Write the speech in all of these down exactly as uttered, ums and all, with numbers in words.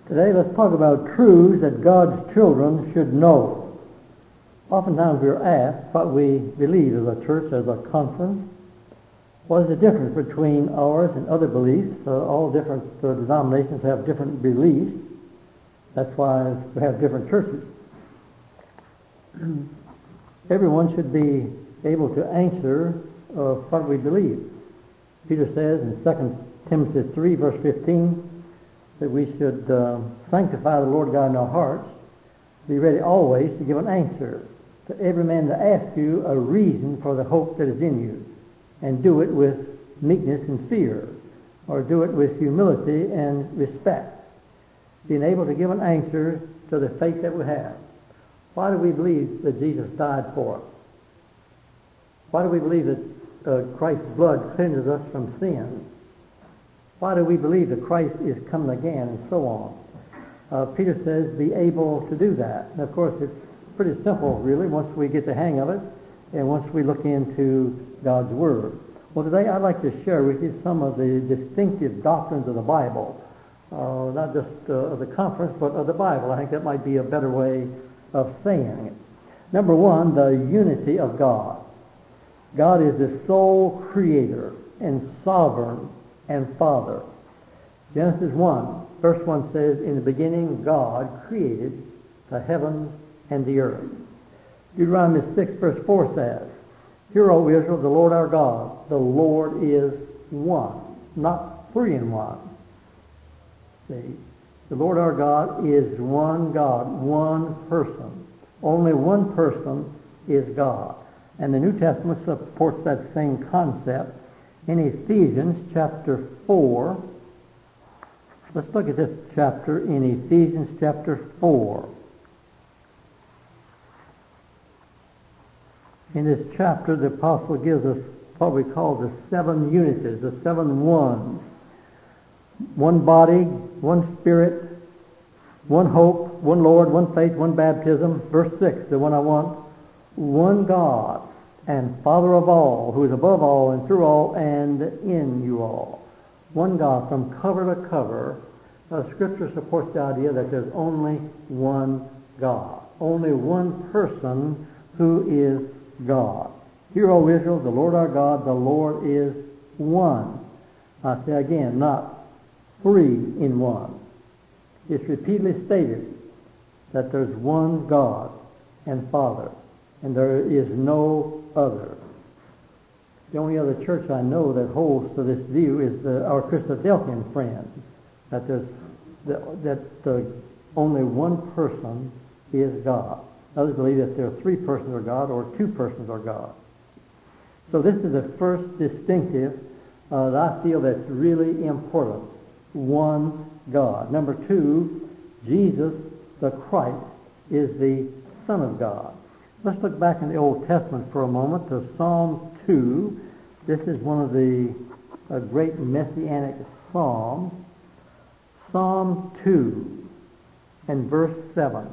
Today let's talk about truths that God's children should know. Oftentimes we're asked what we believe as a church, as a conference. What is the difference between ours and other beliefs? Uh, all different uh, denominations have different beliefs. That's why we have different churches. Everyone should be able to answer uh, what we believe. Peter says in Second Timothy three, verse fifteen, that we should uh, sanctify the Lord God in our hearts, be ready always to give an answer to every man that asks you a reason for the hope that is in you, and do it with meekness and fear, or do it with humility and respect, being able to give an answer to the faith that we have. Why do we believe that Jesus died for us? Why do we believe that uh, Christ's blood cleanses us from sin? Why do we believe that Christ is coming again, and so on? Uh, Peter says, be able to do that. And of course, it's pretty simple, really, once we get the hang of it, and once we look into God's Word. Well, today I'd like to share with you some of the distinctive doctrines of the Bible. Uh, not just uh, of the conference, but of the Bible. I think that might be a better way of saying it. Number one, the unity of God. God is the sole creator and sovereign and Father. Genesis one, verse one says, in the beginning God created the heavens and the earth. Deuteronomy six, verse four says, Hear, O Israel, the Lord our God, the Lord is one, not three in one. See, the Lord our God is one God, one person. Only one person is God. And the New Testament supports that same concept in Ephesians chapter four. Let's look at this chapter in Ephesians chapter four. In this chapter, the apostle gives us what we call the seven unities, the seven ones. One body, one spirit, one hope, one Lord, one faith, one baptism. Verse six, the one I want. One God and Father of all, who is above all and through all and in you all. One God from cover to cover. Uh, Scripture supports the idea that there's only one God. Only one person who is God. Hear, O Israel, the Lord our God, the Lord is one. I say again, not three in one. It's repeatedly stated that there's one God and Father, and there is no other. The only other church I know that holds to this view is the, our Christadelphian friends, that there's that, that the, only one person is God. Others believe that there are three persons are God or two persons are God. So this is the first distinctive uh, that I feel that's really important. One God. Number two, Jesus the Christ is the Son of God. Let's look back in the Old Testament for a moment to Psalm two. This is one of the uh, great messianic psalms. Psalm two and verse seven.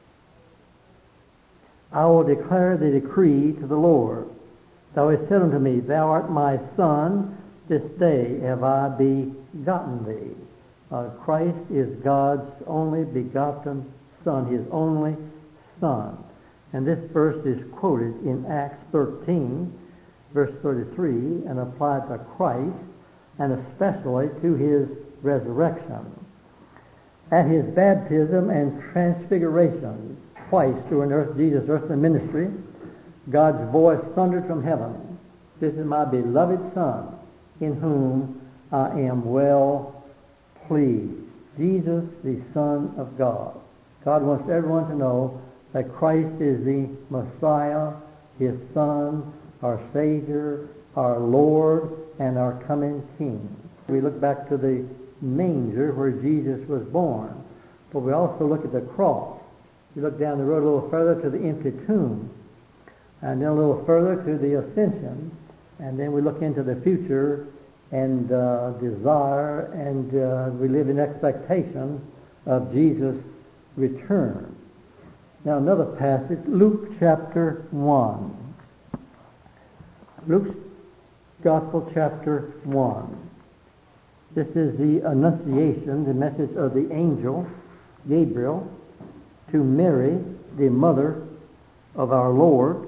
I will declare the decree to the Lord. Thou hast said unto me, Thou art my Son, this day have I begotten thee. Uh, Christ is God's only begotten Son, His only Son. And this verse is quoted in Acts thirteen, verse thirty-three, and applied to Christ, and especially to His resurrection. At His baptism and transfiguration, twice during earth, Jesus' earthly ministry, God's voice thundered from heaven, This is my beloved Son, in whom I am well pleased. Jesus, the Son of God. God wants everyone to know that Christ is the Messiah, His Son, our Savior, our Lord, and our coming King. We look back to the manger where Jesus was born, but we also look at the cross. We look down the road a little further to the empty tomb, and then a little further to the ascension, and then we look into the future and uh, desire, and uh, we live in expectation of Jesus' return. Now another passage, Luke chapter one. Luke's Gospel chapter one. This is the Annunciation, the message of the angel Gabriel to Mary, the mother of our Lord,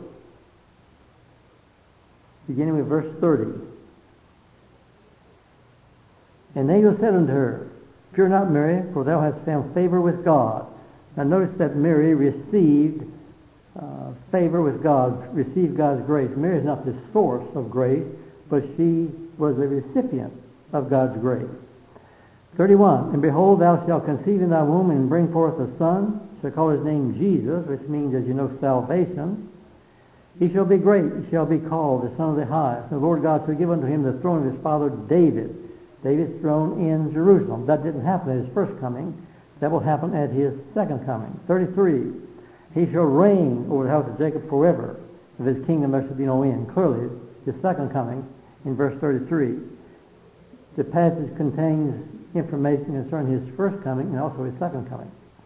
beginning with verse thirty. And the angel said unto her, Fear not, Mary, for thou hast found favor with God. Now notice that Mary received uh, favor with God, received God's grace. Mary is not the source of grace, but she was a recipient of God's grace. thirty-one, And behold, thou shalt conceive in thy womb and bring forth a son, shall call his name Jesus, which means, as you know, salvation. He shall be great, he shall be called the Son of the Highest. And the Lord God shall give unto him the throne of his father David. David's throne in Jerusalem. That didn't happen at his first coming. That will happen at his second coming. thirty-three, He shall reign over the house of Jacob forever. Of his kingdom there shall be no end. Clearly, his second coming in verse thirty-three. The passage contains information concerning his first coming and also his second coming.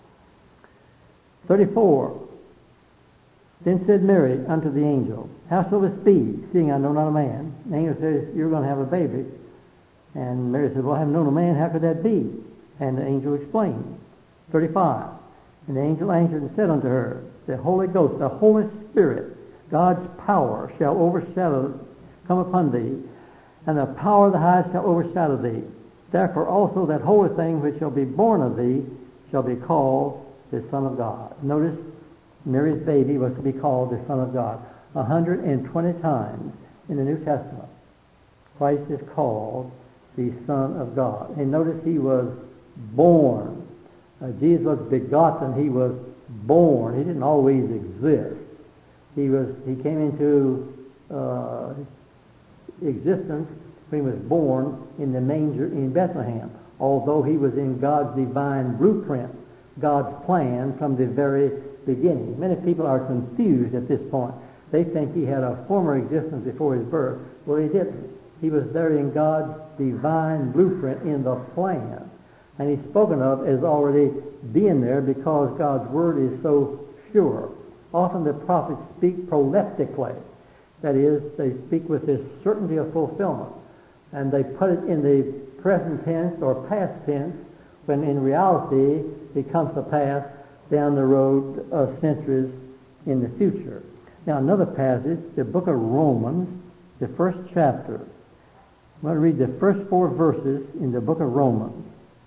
thirty-four, Then said Mary unto the angel, How shall this be, seeing I know not a man? The angel says, You're going to have a baby. And Mary said, Well, I haven't known a man. How could that be? And the angel explained. thirty-five, And the angel answered and said unto her, The Holy Ghost, the Holy Spirit, God's power shall overshadow, come upon thee, and the power of the highest shall overshadow thee. Therefore also that holy thing which shall be born of thee shall be called the Son of God. Notice, Mary's baby was to be called the Son of God. one hundred twenty times in the New Testament, Christ is called the Son of God. And notice he was born. Uh, Jesus was begotten. He was born. He didn't always exist. He was. He came into uh, existence when he was born in the manger in Bethlehem, although he was in God's divine blueprint, God's plan from the very beginning. Many people are confused at this point. They think he had a former existence before his birth. Well, he didn't. He was there in God's divine blueprint in the plan. And he's spoken of as already being there because God's word is so sure. Often the prophets speak proleptically. That is, they speak with this certainty of fulfillment. And they put it in the present tense or past tense when in reality it comes to pass down the road of centuries in the future. Now another passage, the book of Romans, the first chapter. I'm going to read the first four verses in the book of Romans.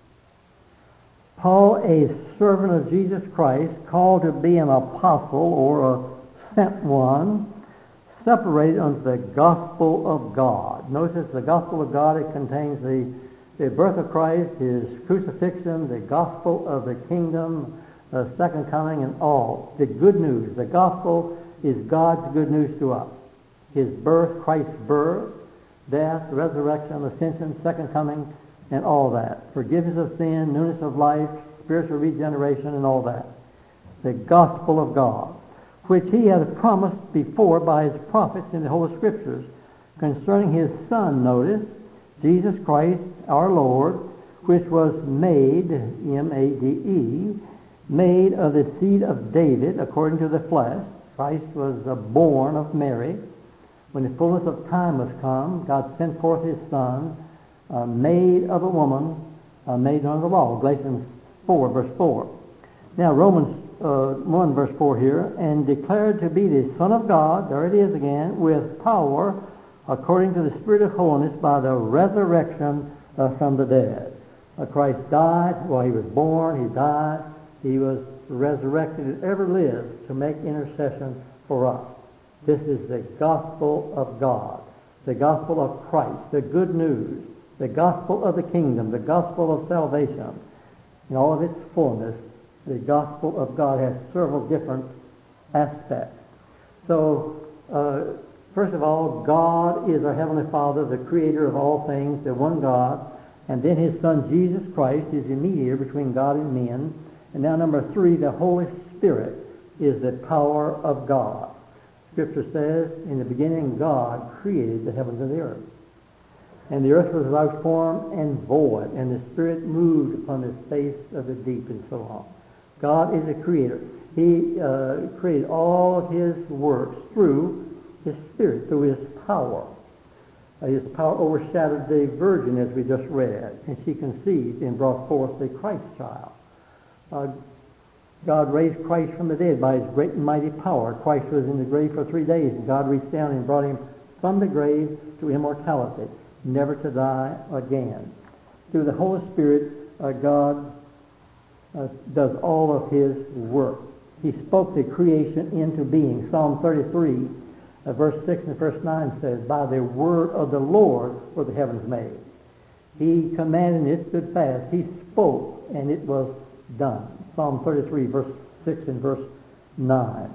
Paul, a servant of Jesus Christ, called to be an apostle or a sent one, separated unto the gospel of God. Notice the gospel of God, it contains the, the birth of Christ, his crucifixion, the gospel of the kingdom, the second coming, and all. The good news. The gospel is God's good news to us. His birth, Christ's birth, death, resurrection, ascension, second coming, and all that. Forgiveness of sin, newness of life, spiritual regeneration, and all that. The gospel of God, which he had promised before by his prophets in the Holy Scriptures concerning his Son, notice, Jesus Christ our Lord, which was made, M A D E, made of the seed of David according to the flesh. Christ was uh, born of Mary. When the fullness of time was come, God sent forth his Son, uh, made of a woman, uh, made under the law. Galatians four, verse four. Now, Romans uh, one, verse four here, and declared to be the Son of God, there it is again, with power, according to the Spirit of holiness, by the resurrection uh, from the dead. Uh, Christ died while he was born, he died, he was resurrected and ever lives to make intercession for us. This is the gospel of God, the gospel of Christ, the good news, the gospel of the kingdom, the gospel of salvation. In all of its fullness, the gospel of God has several different aspects. So, uh, first of all, God is our Heavenly Father, the creator of all things, the one God, and then his Son Jesus Christ is the mediator between God and men. And now number three, the Holy Spirit is the power of God. Scripture says, in the beginning God created the heavens and the earth. And the earth was without form and void, and the Spirit moved upon the face of the deep, and so on. God is a creator. He uh, created all of his works through his Spirit, through his power. Uh, his power overshadowed the virgin, as we just read, and she conceived and brought forth the Christ child. Uh, God raised Christ from the dead by his great and mighty power. Christ was in the grave for three days, and God reached down and brought him from the grave to immortality, never to die again. Through the Holy Spirit, uh, God uh, does all of his work. He spoke the creation into being. Psalm thirty-three, uh, verse six and verse nine says, by the word of the Lord were the heavens made. He commanded and it stood fast. He spoke and it was done. Psalm thirty-three, verse six and verse nine.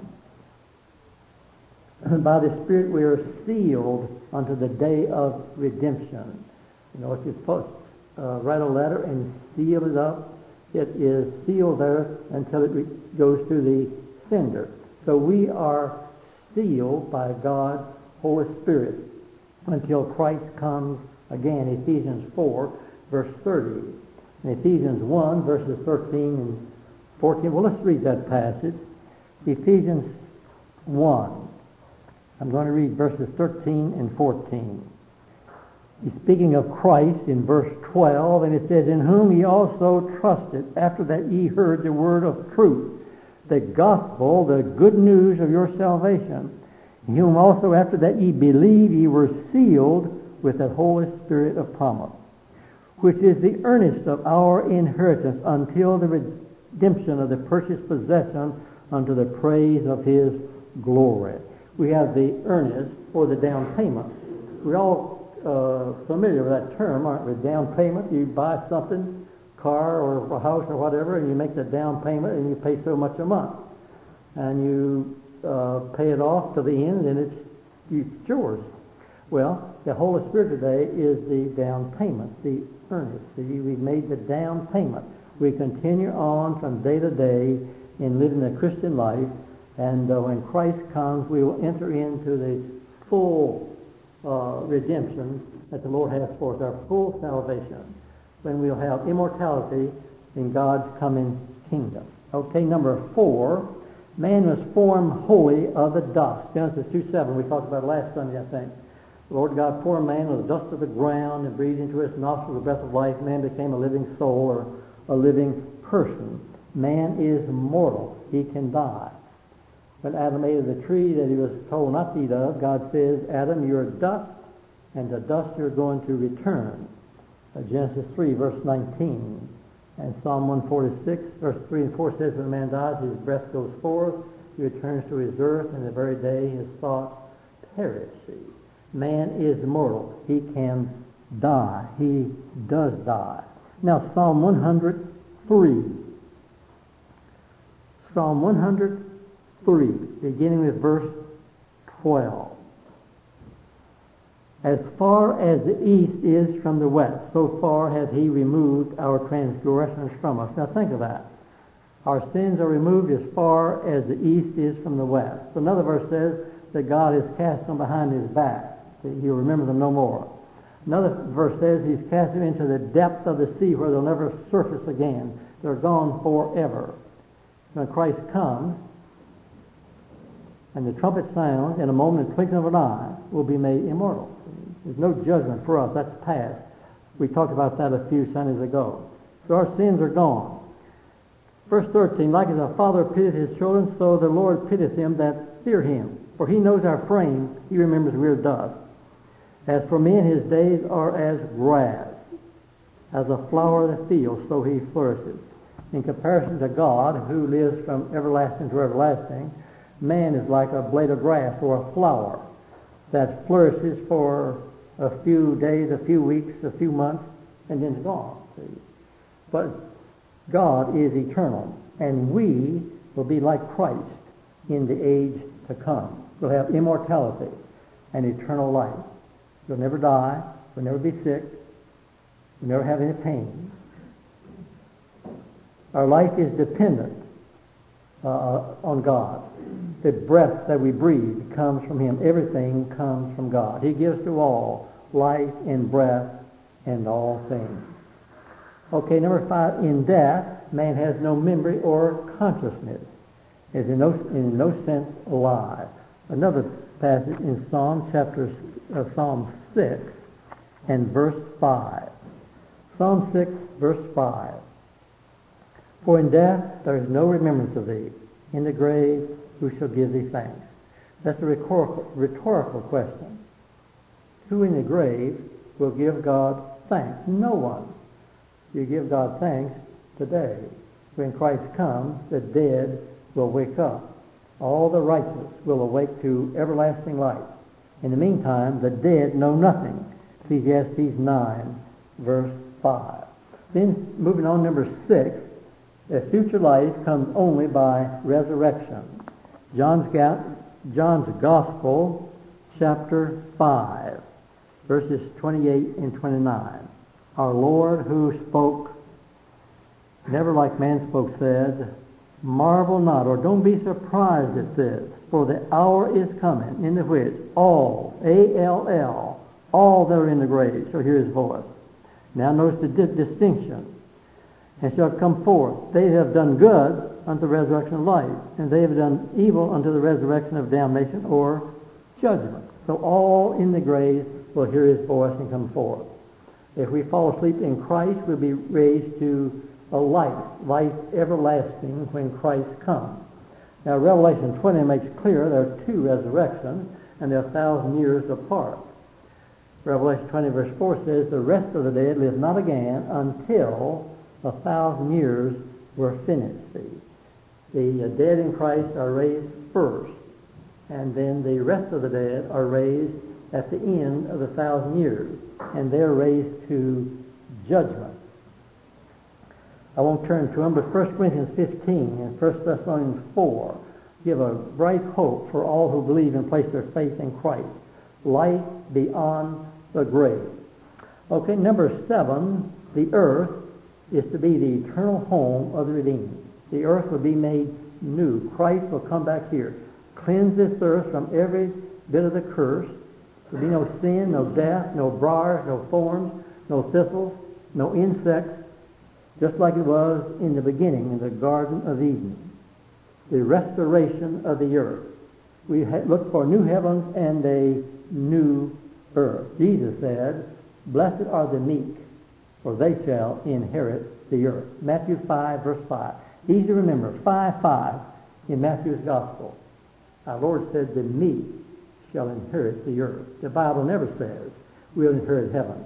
By the Spirit we are sealed unto the day of redemption. You know, if you post, uh, write a letter and seal it up, it is sealed there until it re- goes to the sender. So we are sealed by God's Holy Spirit until Christ comes again. Ephesians four, verse thirty. And Ephesians one, verses thirteen and fourteen. Well, let's read that passage. Ephesians one. I'm going to read verses thirteen and fourteen. He's speaking of Christ in verse twelve, and it says, in whom ye also trusted, after that ye heard the word of truth, the gospel, the good news of your salvation, in whom also after that ye believe, ye were sealed with the Holy Spirit of promise, which is the earnest of our inheritance until the redemption of the purchased possession unto the praise of his glory. We have the earnest or the down payment. We're all uh, familiar with that term, aren't we? Down payment. You buy something, car or a house or whatever, and you make the down payment and you pay so much a month. And you uh, pay it off to the end and it's, it's yours. Well, the Holy Spirit today is the down payment, the earnest. See, we've made the down payment. We continue on from day to day in living the Christian life, and uh, when Christ comes, we will enter into the full uh, redemption that the Lord has for us, our full salvation, when we'll have immortality in God's coming kingdom. Okay, number four, man was formed wholly of the dust. Genesis two seven, we talked about last Sunday, I think. The Lord God formed man of the dust of the ground and breathed into his nostrils the breath of life. Man became a living soul or a living person. Man is mortal. He can die. When Adam ate of the tree that he was told not to eat of, God says, Adam, you're dust, and to dust you're going to return. Uh, Genesis three, verse nineteen. And Psalm one forty-six, verse three and four says, when a man dies, his breath goes forth, he returns to his earth, and the very day his thoughts perish. Man is mortal. He can die. He does die. Now, Psalm one hundred three. Psalm one hundred three, beginning with verse twelve. As far as the east is from the west, so far hath he removed our transgressions from us. Now think of that. Our sins are removed as far as the east is from the west. Another verse says that God has cast them behind his back. He'll remember them no more. Another verse says he's cast them into the depth of the sea where they'll never surface again. They're gone forever. When Christ comes, and the trumpet sounds, in a moment, twinkling of an eye, will be made immortal. There's no judgment for us. That's past. We talked about that a few Sundays ago. So our sins are gone. Verse thirteen, like as a father pities his children, so the Lord pities them that fear him. For he knows our frame, he remembers we are dust. As for men, his days are as grass, as a flower of the field, so he flourishes. In comparison to God, who lives from everlasting to everlasting, man is like a blade of grass or a flower that flourishes for a few days, a few weeks, a few months, and then it's gone. See? But God is eternal, and we will be like Christ in the age to come. We'll have immortality and eternal life. We'll never die. We'll never be sick. We'll never have any pain. Our life is dependent uh, on God. The breath that we breathe comes from him. Everything comes from God. He gives to all life and breath and all things. Okay, number five, in death, man has no memory or consciousness. Is in no, in no sense alive. Another passage in Psalm chapter uh, Psalm six and verse five. Psalm six, verse five. For in death there is no remembrance of thee. In the grave who shall give thee thanks? That's a rhetorical, rhetorical question. Who in the grave will give God thanks? No one. You give God thanks today. When Christ comes, the dead will wake up. All the righteous will awake to everlasting life. In the meantime, the dead know nothing. Ecclesiastes nine, verse five. Then, moving on, number six, the future life comes only by resurrection. John's, ga- John's Gospel, chapter five, verses twenty-eight and twenty-nine. Our Lord who spoke, never like man spoke, said, marvel not, or don't be surprised at this, for the hour is coming, in the which all, A L L, all that are in the grave shall hear his voice. Now notice the di- distinction. And shall come forth. They have done good unto the resurrection of life, and they have done evil unto the resurrection of damnation or judgment. So all in the grave will hear his voice and come forth. If we fall asleep in Christ, we'll be raised to a life, life everlasting when Christ comes. Now Revelation twenty makes clear there are two resurrections, and they're a thousand years apart. Revelation twenty verse four says, the rest of the dead live not again until a thousand years were finished. See, the dead in Christ are raised first, and then the rest of the dead are raised at the end of the thousand years, and they're raised to judgment. I won't turn to them, but First Corinthians fifteen and First Thessalonians four give a bright hope for all who believe and place their faith in Christ. Life beyond the grave. Okay, number seven, the earth is to be the eternal home of the redeemed. The earth will be made new. Christ will come back here, cleanse this earth from every bit of the curse. There will be no sin, no death, no briars, no thorns, no thistles, no insects, just like it was in the beginning in the Garden of Eden. The restoration of the earth. We look for new heavens and a new earth. Jesus said, blessed are the meek, for they shall inherit the earth. Matthew five, verse five. Easy to remember, five five in Matthew's Gospel. Our Lord said, the meek shall inherit the earth. The Bible never says we'll inherit heaven.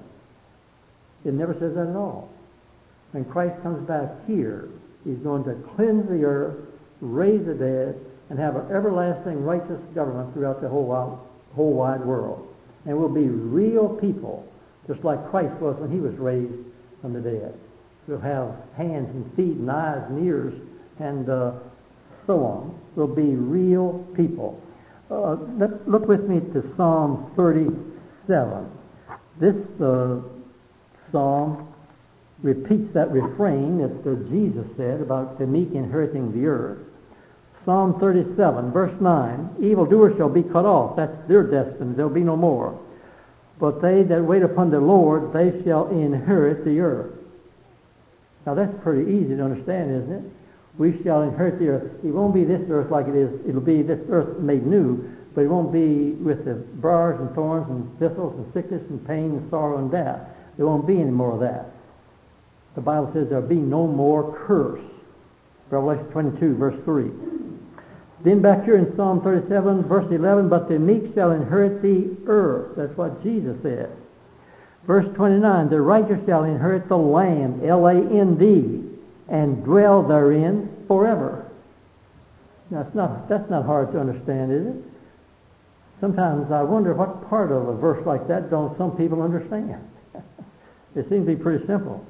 It never says that at all. When Christ comes back here, he's going to cleanse the earth, raise the dead, and have an everlasting righteous government throughout the whole wide, whole wide world. And we'll be real people, just like Christ was when he was raised from the dead. We'll have hands and feet and eyes and ears and uh, so on. We'll be real people. Uh, let, look with me to Psalm thirty-seven. This uh, psalm repeats that refrain that uh, Jesus said about the meek inheriting the earth. Psalm thirty-seven, verse nine, evildoers shall be cut off. That's their destiny. There'll be no more. But they that wait upon the Lord, they shall inherit the earth. Now that's pretty easy to understand, isn't it? We shall inherit the earth. It won't be this earth like it is. It'll be this earth made new, but it won't be with the briars and thorns and thistles and sickness and pain and sorrow and death. There won't be any more of that. The Bible says there'll be no more curse. Revelation twenty-two, verse three. Then back here in Psalm thirty-seven, verse eleven, but the meek shall inherit the earth. That's what Jesus said. Verse twenty-nine, the righteous shall inherit the land, L A N D, and dwell therein forever. Now, it's not, that's not hard to understand, is it? Sometimes I wonder what part of a verse like that don't some people understand. It seems to be pretty simple.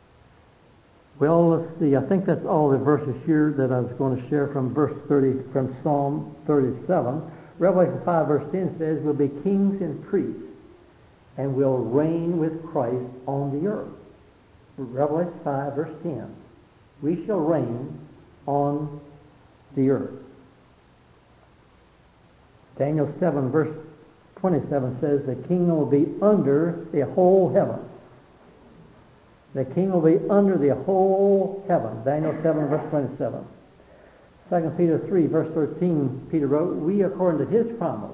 Well, let's see. I think that's all the verses here that I was going to share from verse thirty, from Psalm thirty-seven. Revelation five, verse ten says, we'll be kings and priests, and will reign with Christ on the earth. Revelation five, verse ten. We shall reign on the earth. Daniel seven, verse twenty-seven says, the kingdom will be under the whole heaven. The king will be under the whole heaven. Daniel seven, verse twenty-seven. Second Peter three, verse thirteen, Peter wrote, we, according to his promise,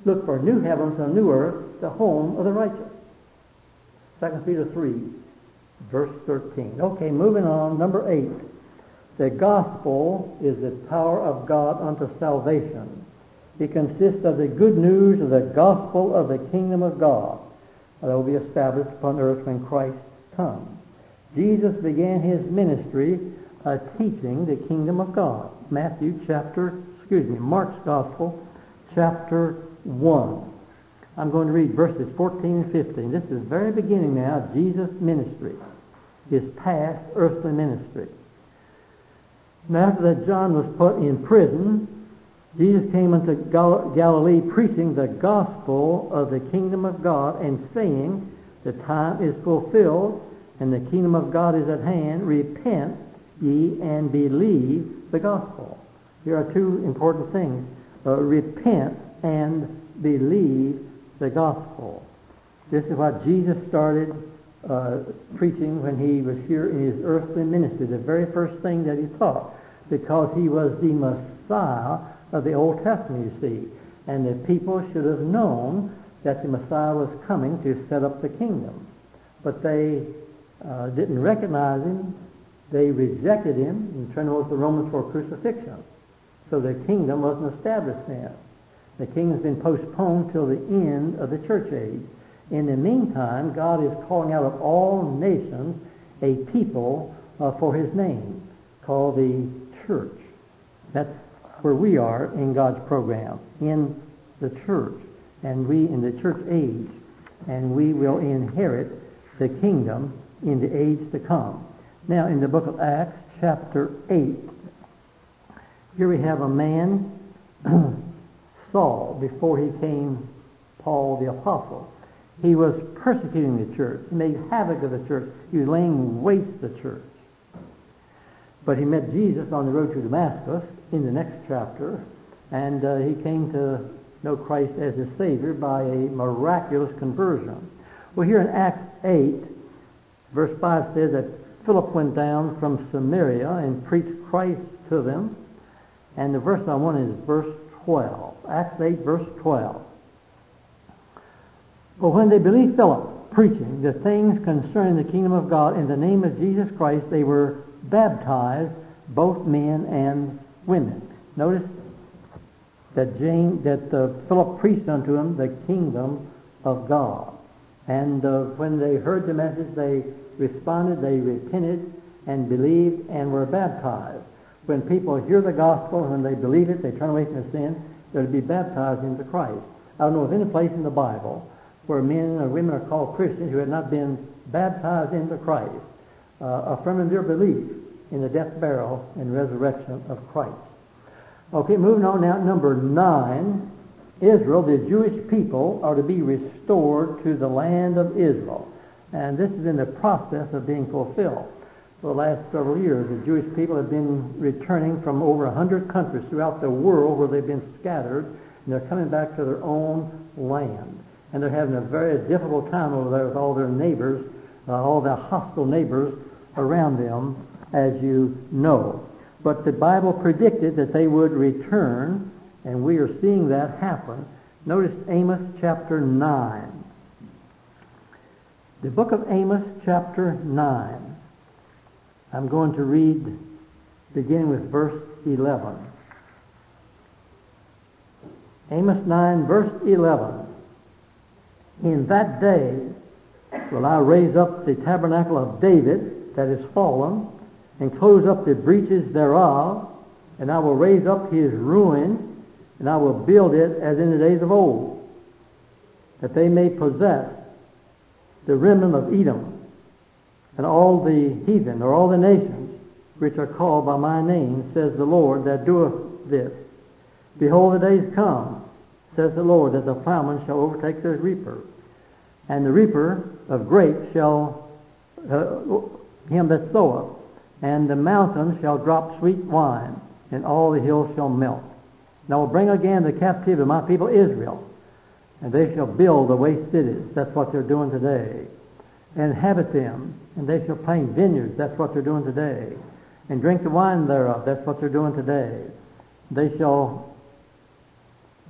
look for new heavens and new earth, the home of the righteous. Second Peter three, verse thirteen. Okay, moving on. Number eight. The gospel is the power of God unto salvation. It consists of the good news of the gospel of the kingdom of God that will be established upon earth when Christ comes. Jesus began his ministry uh, teaching the kingdom of God. Matthew chapter, excuse me, Mark's gospel, chapter one. I'm going to read verses fourteen and fifteen. This is the very beginning now of Jesus' ministry, his past earthly ministry. And after that John was put in prison, Jesus came into Gal- Galilee preaching the gospel of the kingdom of God and saying, the time is fulfilled and the kingdom of God is at hand. Repent ye and believe the gospel. Here are two important things. Uh, repent and believe the gospel. This is what Jesus started uh, preaching when he was here in his earthly ministry. The very first thing that he taught, because he was the Messiah of the Old Testament, you see. And the people should have known that the Messiah was coming to set up the kingdom. But they uh, didn't recognize him. They rejected him and turned over to the Romans for crucifixion. So the kingdom wasn't established then. The kingdom's been postponed till the end of the church age. In the meantime, God is calling out of all nations a people uh, for his name, called the church. That's where we are in God's program, in the church, and we in the church age, and we will inherit the kingdom in the age to come. Now, in the book of Acts, chapter eight, here we have a man, Saul, before he came Paul the Apostle. He was persecuting the church. He made havoc of the church. He was laying waste the church. But he met Jesus on the road to Damascus in the next chapter, and uh, he came to know Christ as his Savior by a miraculous conversion. Well, here in Acts eight, verse five says that Philip went down from Samaria and preached Christ to them. And the verse I want is verse twelve. Acts eight, verse twelve. But when they believed Philip preaching the things concerning the kingdom of God in the name of Jesus Christ, they were baptized, both men and women. Notice that James, that uh, Philip preached unto them the kingdom of God. And uh, when they heard the message, they responded, they repented and believed and were baptized. When people hear the gospel, when they believe it, they turn away from their sin, they're to be baptized into Christ. I don't know of any place in the Bible where men or women are called Christians who had not been baptized into Christ, uh, affirming their belief in the death, burial, and resurrection of Christ. Okay, moving on now, number nine. Israel, the Jewish people, are to be restored to the land of Israel. And this is in the process of being fulfilled. For the last several years, the Jewish people have been returning from over a hundred countries throughout the world where they've been scattered, and they're coming back to their own land. And they're having a very difficult time over there with all their neighbors, uh, all their hostile neighbors around them, as you know. But the Bible predicted that they would return, and we are seeing that happen. Notice Amos chapter nine. The book of Amos chapter nine. I'm going to read beginning with verse eleven. Amos nine, verse eleven. In that day will I raise up the tabernacle of David that is fallen, and close up the breaches thereof, and I will raise up his ruin, and I will build it as in the days of old, that they may possess the remnant of Edom, and all the heathen, or all the nations, which are called by my name, says the Lord that doeth this. Behold, the days come, says the Lord, that the plowman shall overtake the reaper, and the reaper of grapes shall, uh, him that soweth, and the mountains shall drop sweet wine, and all the hills shall melt. And I will bring again the captivity of my people Israel, and they shall build the waste cities. That's what they're doing today. And inhabit them, and they shall plant vineyards. That's what they're doing today. And drink the wine thereof. That's what they're doing today. They shall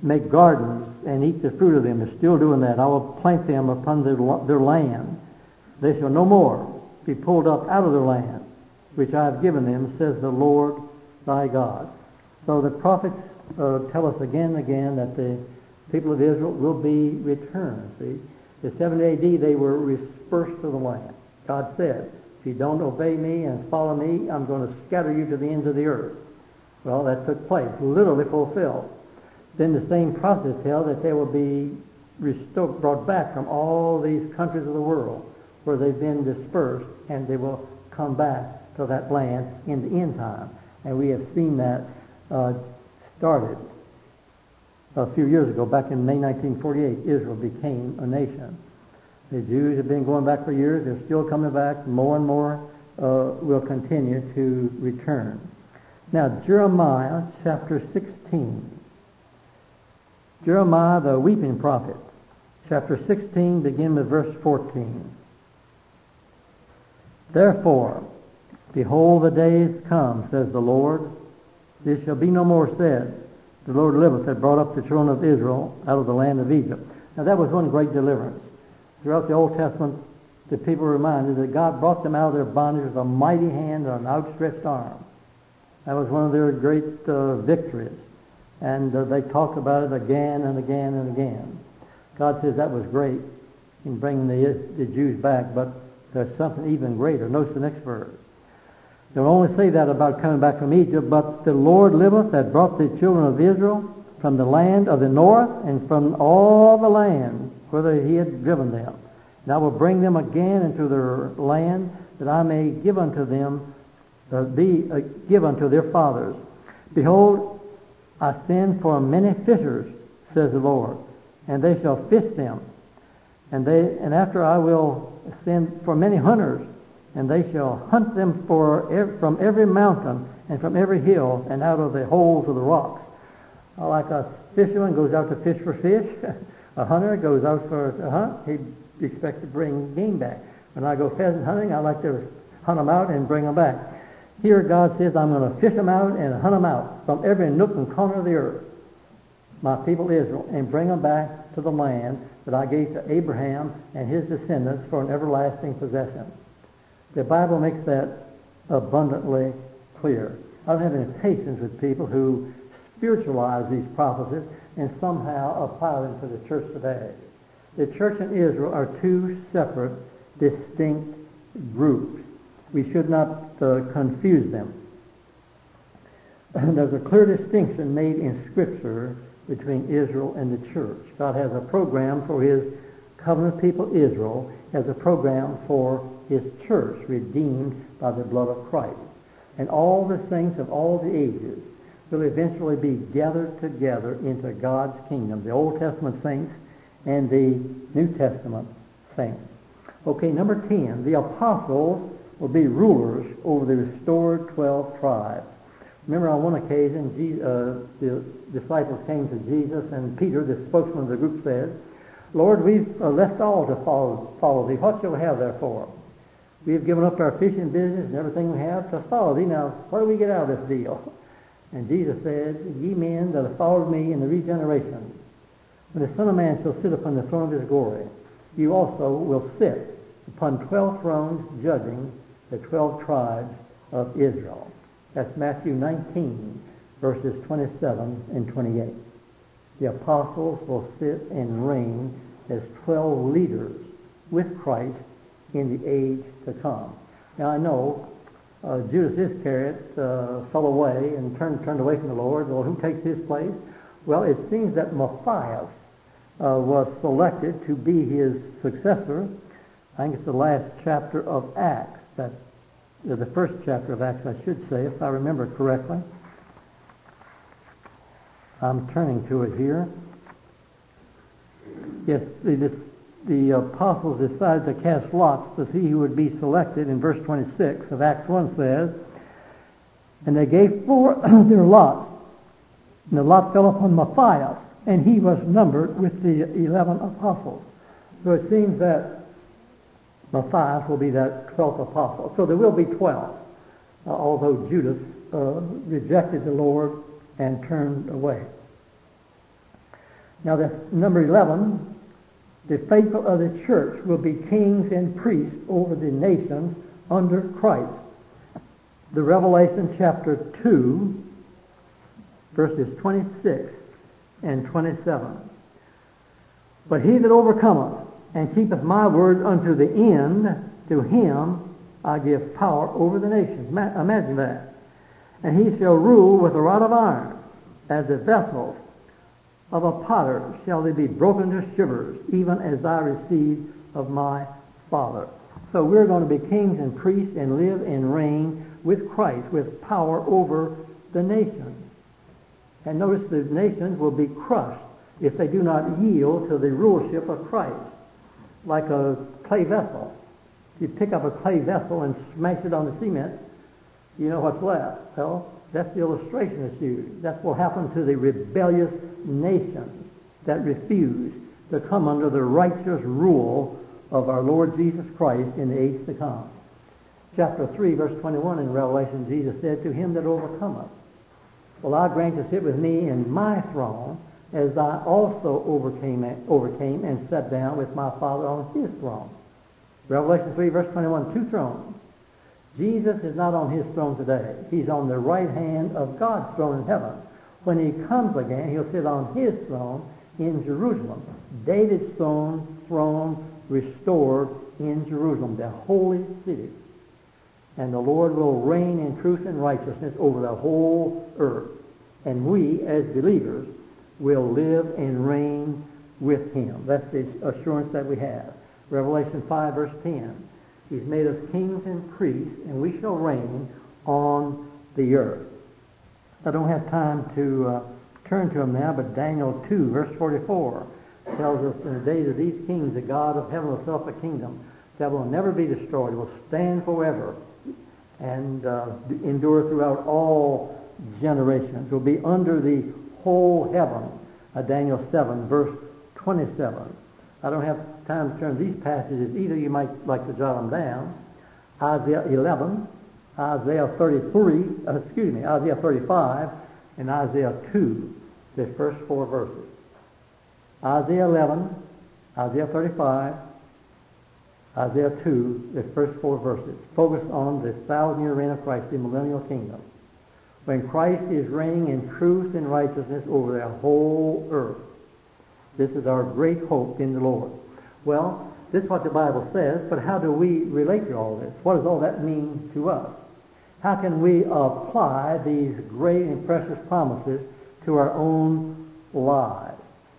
make gardens and eat the fruit of them. They're still doing that. I will plant them upon their, their land. They shall no more be pulled up out of their land, which I have given them, says the Lord thy God. So the prophets uh, tell us again and again that the people of Israel will be returned. See, in seventy A D they were dispersed to the land. God said, if you don't obey me and follow me, I'm going to scatter you to the ends of the earth. Well, that took place, literally fulfilled. Then the same process tells that they will be restored, brought back from all these countries of the world where they've been dispersed, and they will come back to that land in the end time. And we have seen that uh, started a few years ago. Back in May nineteen forty-eight, Israel became a nation. The Jews have been going back for years. They're still coming back. More and more uh, will continue to return. Now, Jeremiah chapter sixteen. Jeremiah, the weeping prophet, chapter sixteen, begin with verse fourteen. Therefore, behold, the days come, says the Lord. This shall be no more said, the Lord liveth, that brought up the children of Israel out of the land of Egypt. Now, that was one great deliverance. Throughout the Old Testament, the people were reminded that God brought them out of their bondage with a mighty hand and an outstretched arm. That was one of their great uh, victories. And uh, they talked about it again and again and again. God says that was great in bringing the, the Jews back, but there's something even greater. Notice the next verse. They'll only say that about coming back from Egypt, but the Lord liveth that brought the children of Israel from the land of the north and from all the land whither he had driven them. And I will bring them again into their land, that I may give unto them, uh, be uh, give unto their fathers. Behold, I send for many fishers, says the Lord, and they shall fish them. And they and after I will send for many hunters, and they shall hunt them for ev- from every mountain and from every hill and out of the holes of the rocks. Uh, like a fisherman goes out to fish for fish, a hunter goes out for a hunt, he expects to bring game back. When I go pheasant hunting, I like to hunt them out and bring them back. Here God says, I'm going to fish them out and hunt them out from every nook and corner of the earth, my people Israel, and bring them back to the land that I gave to Abraham and his descendants for an everlasting possession. The Bible makes that abundantly clear. I don't have any patience with people who spiritualize these prophecies and somehow apply them to the church today. The church and Israel are two separate, distinct groups. We should not uh, confuse them. There's a clear distinction made in Scripture between Israel and the church. God has a program for his covenant people Israel, has a program for his church, redeemed by the blood of Christ. And all the saints of all the ages will eventually be gathered together into God's kingdom, the Old Testament saints and the New Testament saints. Okay, number ten, the apostles will be rulers over the restored twelve tribes. Remember, on one occasion, Jesus, uh, the disciples came to Jesus, and Peter, the spokesman of the group, said, Lord, we've uh, left all to follow, follow thee. What shall we have therefore? We have given up our fishing business and everything we have to follow thee. Now, what do we get out of this deal? And Jesus said, Ye men that have followed me in the regeneration, when the Son of Man shall sit upon the throne of his glory, you also will sit upon twelve thrones, judging the twelve tribes of Israel. That's Matthew nineteen, verses twenty-seven and twenty-eight. The apostles will sit and reign as twelve leaders with Christ in the age to come. Now I know uh, Judas Iscariot uh, fell away and turned turned away from the Lord. Well, who takes his place? Well, it seems that Matthias uh, was selected to be his successor. I think it's the last chapter of Acts. That uh, the first chapter of Acts, I should say, if I remember correctly. I'm turning to it here. Yes, the, the apostles decided to cast lots to see who would be selected. In verse twenty-six of Acts one says, and they gave four their lots, and the lot fell upon Matthias, and he was numbered with the eleven apostles. So it seems that Matthias will be that twelfth apostle. So there will be twelve, uh, although Judas uh, rejected the Lord and turned away. Now that's number eleven. The faithful of the church will be kings and priests over the nations under Christ. The Revelation chapter two, verses twenty-six and twenty-seven. But he that overcometh and keepeth my word unto the end, to him I give power over the nations. Ma- imagine that. And he shall rule with a rod of iron, as the vessels of a potter shall they be broken to shivers, even as I received of my Father. So we're going to be kings and priests and live and reign with Christ, with power over the nations. And notice the nations will be crushed if they do not yield to the rulership of Christ. Like a clay vessel. If you pick up a clay vessel and smash it on the cement, you know what's left. Well, that's the illustration that's used. That's what happened to the rebellious nations that refused to come under the righteous rule of our Lord Jesus Christ in the age to come. Chapter three, verse twenty-one in Revelation, Jesus said, to him that overcometh, will I grant to sit with me in my throne, as I also overcame, overcame and sat down with my Father on his throne. Revelation three, verse twenty-one, two thrones. Jesus is not on his throne today. He's on the right hand of God's throne in heaven. When he comes again, he'll sit on his throne in Jerusalem. David's throne, throne restored in Jerusalem, the holy city. And the Lord will reign in truth and righteousness over the whole earth. And we, as believers, will live and reign with him. That's the assurance that we have. Revelation five, verse ten. He's made us kings and priests, and we shall reign on the earth. I don't have time to uh, turn to them now, but Daniel two, verse forty-four, tells us in the days of these kings, the God of heaven will set up a kingdom that will never be destroyed. It will stand forever and uh, endure throughout all generations. It will be under the whole heaven. Uh, Daniel seven, verse twenty-seven. I don't have time to turn these passages either. You might like to jot them down. Isaiah eleven, Isaiah thirty-three, uh, excuse me, Isaiah thirty-five, and Isaiah two, the first four verses. Isaiah eleven, Isaiah thirty-five, Isaiah two, the first four verses. Focus on the thousand-year reign of Christ, the millennial kingdom, when Christ is reigning in truth and righteousness over the whole earth. This is our great hope in the Lord. Well, this is what the Bible says, but how do we relate to all this? What does all that mean to us? How can we apply these great and precious promises to our own lives?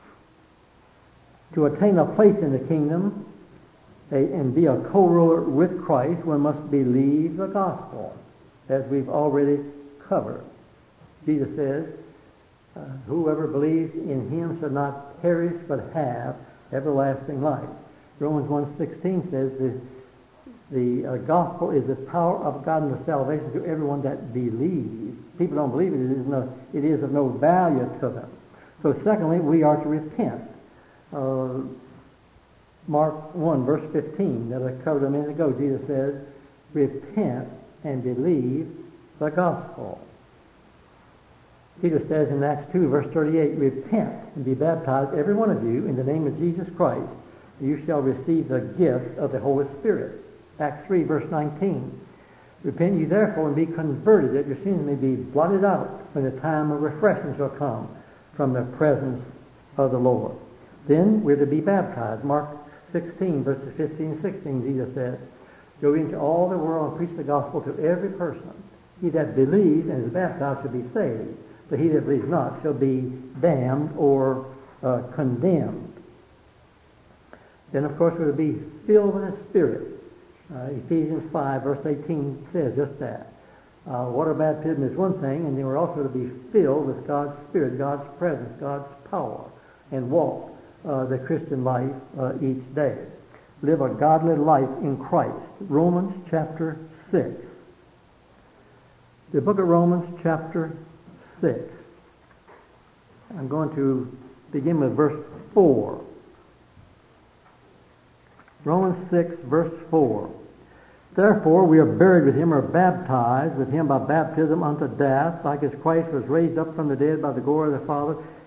To attain a place in the kingdom a, and be a co-ruler with Christ, one must believe the gospel, as we've already covered. Jesus says, Uh, whoever believes in him shall not perish but have everlasting life. Romans one sixteen says the, the uh, gospel is the power of God unto salvation to everyone that believes. People don't believe it, it is, no, it is of no value to them. So secondly, we are to repent. Uh, Mark one, verse fifteen, that I covered a minute ago, Jesus says, repent and believe the gospel. Peter says in Acts two, verse thirty-eight, repent and be baptized, every one of you, in the name of Jesus Christ. You shall receive the gift of the Holy Spirit. Acts three, verse nineteen. Repent ye therefore and be converted, that your sins may be blotted out when the time of refreshing shall come from the presence of the Lord. Then we're to be baptized. Mark sixteen, verses fifteen and sixteen, Jesus says, go into all the world and preach the gospel to every person. He that believes and is baptized shall be saved, but he that believes not shall be damned or uh, condemned. Then, of course, we're to be filled with the Spirit. Uh, Ephesians five, verse eighteen says just that. Uh, water baptism is one thing, and then we're also to be filled with God's Spirit, God's presence, God's power, and walk uh, the Christian life uh, each day. Live a godly life in Christ. Romans chapter six. The book of Romans chapter six. I'm going to begin with verse four. Romans six, verse four. Therefore we are buried with him, or baptized with him by baptism unto death, like as Christ was raised up from the dead by the glory of the Father,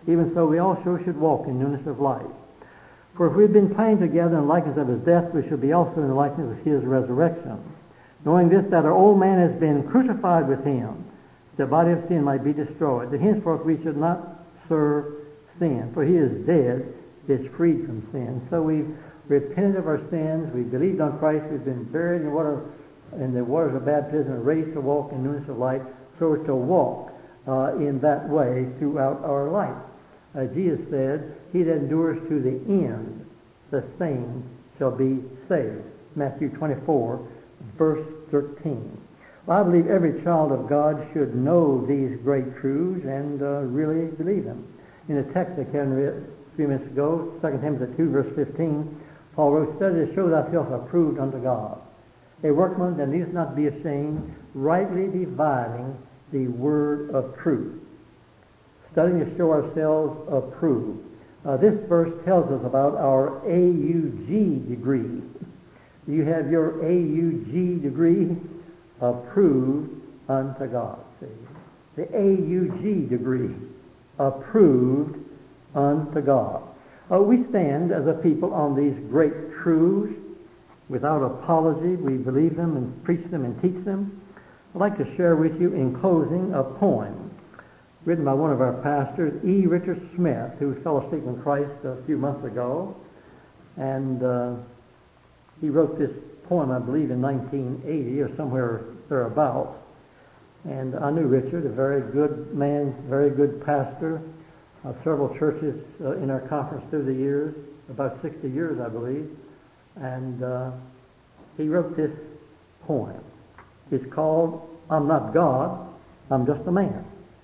even so we also should walk in newness of life. For if we have been planted together in the likeness of his death, we shall be also in the likeness of his resurrection. Knowing this, that our old man has been crucified with him, the body of sin might be destroyed, that henceforth we should not serve sin. For he is dead, is freed from sin. So we've repented of our sins, we've believed on Christ, we've been buried in water, in the waters of baptism, and raised to walk in newness of life. So we're to walk uh, in that way throughout our life. Uh, Jesus said, he that endures to the end, the same shall be saved. Matthew twenty-four, verse thirteen. Well, I believe every child of God should know these great truths and uh, really believe them. In the text that Karen read a few minutes ago, Second Timothy two, verse fifteen, Paul wrote, study to show thyself approved unto God, a workman that needeth not be ashamed, rightly dividing the word of truth. Studying to show ourselves approved. Uh, this verse tells us about our A U G degree. You have your A U G degree, approved unto God. See? The A U G degree, approved unto God. Uh, we stand as a people on these great truths without apology. We believe them and preach them and teach them. I'd like to share with you in closing a poem written by one of our pastors, E. Richard Smith, who fell asleep in Christ a few months ago. And uh, he wrote this poem, I believe, in nineteen eighty or somewhere thereabouts. And I knew Richard, a very good man, very good pastor, uh, several churches uh, in our conference through the years, about sixty years, I believe. And uh, he wrote this poem. It's called, I'm Not God, I'm Just a Man.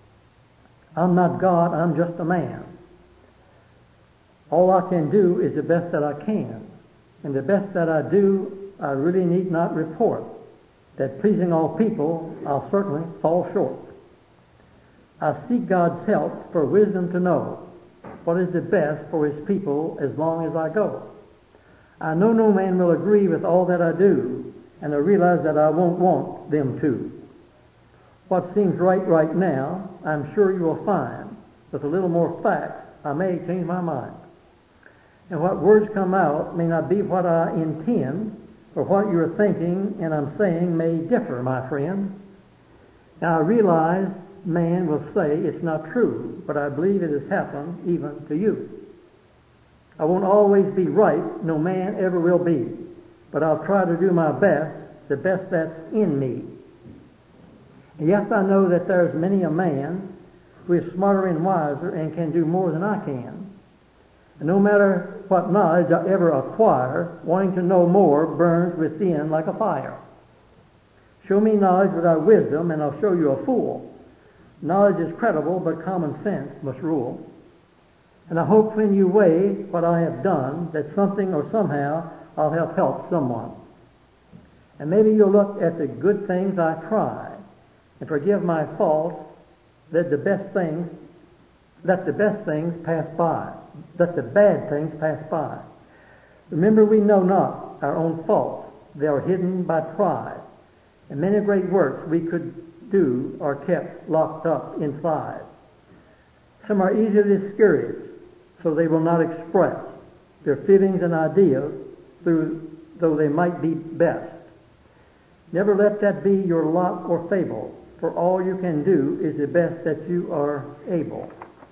I'm not God, I'm just a man. All I can do is the best that I can. And the best that I do, I really need not report that pleasing all people, I'll certainly fall short. I seek God's help for wisdom to know what is the best for his people as long as I go. I know no man will agree with all that I do, and I realize that I won't want them to. What seems right right now, I'm sure you will find. With a little more facts, I may change my mind. And what words come out may not be what I intend, or what you're thinking and I'm saying may differ, my friend. Now I realize man will say it's not true, but I believe it has happened even to you. I won't always be right, no man ever will be, but I'll try to do my best, the best that's in me. And yes, I know that there's many a man who is smarter and wiser and can do more than I can. And no matter what knowledge I ever acquire, wanting to know more burns within like a fire. Show me knowledge without wisdom, and I'll show you a fool. Knowledge is credible, but common sense must rule. And I hope when you weigh what I have done, that something or somehow I'll have helped someone. And maybe you'll look at the good things I try and forgive my faults, that the best things, let the best things pass by. Let the bad things pass by. Remember, we know not our own faults. They are hidden by pride. And many great works we could do are kept locked up inside. Some are easily discouraged, so they will not express their feelings and ideas, through, though they might be best. Never let that be your lot or fable, for all you can do is the best that you are able.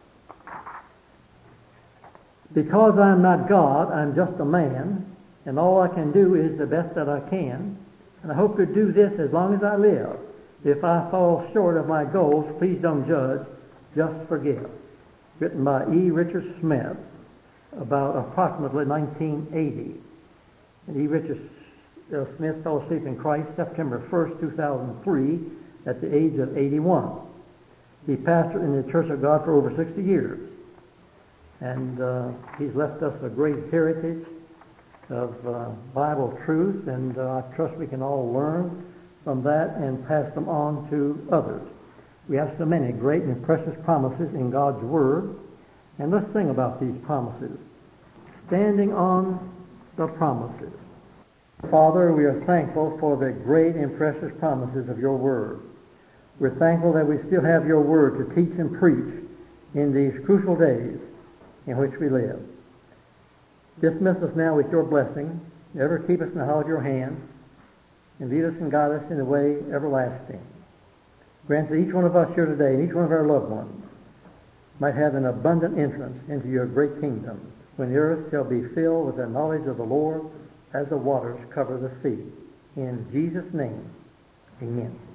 Because I'm not God, I'm just a man, and all I can do is the best that I can, and I hope to do this as long as I live. If I fall short of my goals, please don't judge, just forgive. Written by E. Richard Smith, about approximately nineteen eighty. And E. Richard Smith fell asleep in Christ September first, two thousand three, at the age of eighty-one. He pastored in the Church of God for over sixty years. And uh, he's left us a great heritage of uh, Bible truth, and uh, I trust we can all learn from that and pass them on to others. We have so many great and precious promises in God's Word, and let's sing about these promises. Standing on the promises. Father, we are thankful for the great and precious promises of your Word. We're thankful that we still have your Word to teach and preach in these crucial days in which we live. Dismiss us now with your blessing. Ever keep us in the hollow of your hand, and lead us and guide us in the way everlasting. Grant that each one of us here today, and each one of our loved ones, might have an abundant entrance into your great kingdom, when the earth shall be filled with the knowledge of the Lord as the waters cover the sea. In Jesus' name, amen.